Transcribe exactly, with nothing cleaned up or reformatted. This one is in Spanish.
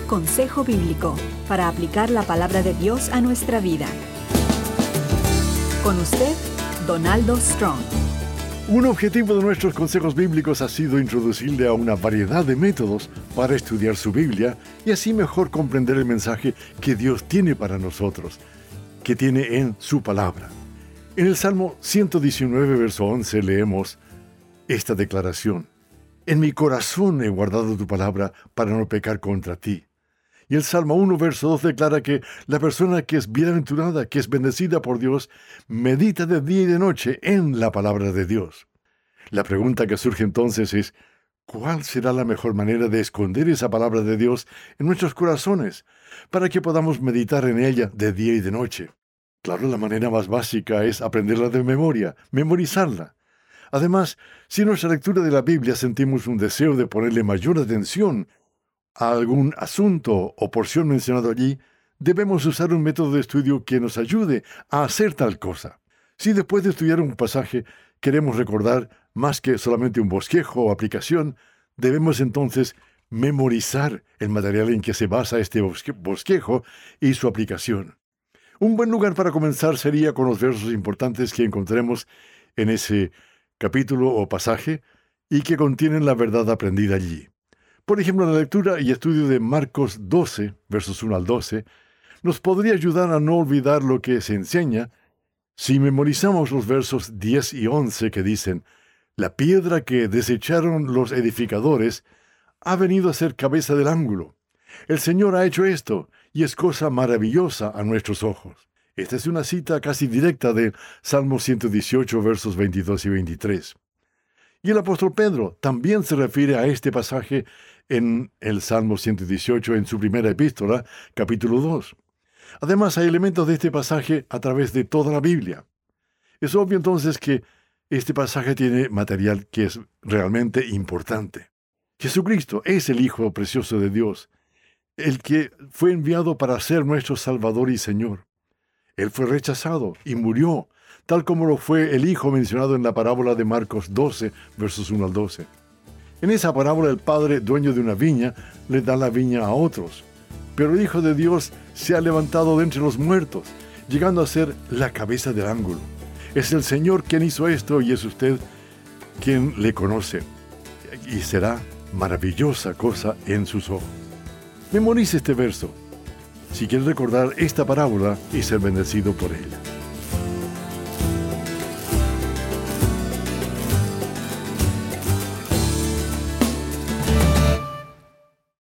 Consejo Bíblico para aplicar la palabra de Dios a nuestra vida. Con usted, Donaldo Strong. Un objetivo de nuestros consejos bíblicos ha sido introducirle a una variedad de métodos para estudiar su Biblia y así mejor comprender el mensaje que Dios tiene para nosotros, que tiene en su palabra. En el Salmo ciento diecinueve, verso once, leemos esta declaración: En mi corazón he guardado tu palabra para no pecar contra ti. Y el Salmo uno, verso dos declara que la persona que es bienaventurada, que es bendecida por Dios, medita de día y de noche en la palabra de Dios. La pregunta que surge entonces es, ¿cuál será la mejor manera de esconder esa palabra de Dios en nuestros corazones para que podamos meditar en ella de día y de noche? Claro, la manera más básica es aprenderla de memoria, memorizarla. Además, si en nuestra lectura de la Biblia sentimos un deseo de ponerle mayor atención a algún asunto o porción mencionado allí, debemos usar un método de estudio que nos ayude a hacer tal cosa. Si después de estudiar un pasaje queremos recordar más que solamente un bosquejo o aplicación, debemos entonces memorizar el material en que se basa este bosque- bosquejo y su aplicación. Un buen lugar para comenzar sería con los versos importantes que encontremos en ese capítulo o pasaje y que contienen la verdad aprendida allí. Por ejemplo, la lectura y estudio de Marcos doce, versos uno al doce, nos podría ayudar a no olvidar lo que se enseña si memorizamos los versos diez y once que dicen: La piedra que desecharon los edificadores ha venido a ser cabeza del ángulo. El Señor ha hecho esto, y es cosa maravillosa a nuestros ojos. Esta es una cita casi directa del Salmo ciento dieciocho, versos veintidós y veintitrés. Y el apóstol Pedro también se refiere a este pasaje en el Salmo ciento dieciocho en su primera epístola, capítulo dos. Además, hay elementos de este pasaje a través de toda la Biblia. Es obvio entonces que este pasaje tiene material que es realmente importante. Jesucristo es el Hijo precioso de Dios, el que fue enviado para ser nuestro Salvador y Señor. Él fue rechazado y murió, tal como lo fue el hijo mencionado en la parábola de Marcos doce, versos uno al doce. En esa parábola el padre, dueño de una viña, le da la viña a otros. Pero el Hijo de Dios se ha levantado de entre los muertos, llegando a ser la cabeza del ángulo. Es el Señor quien hizo esto y es usted quien le conoce. Y será maravillosa cosa en sus ojos. Memorice este verso si quiere recordar esta parábola y ser bendecido por ella.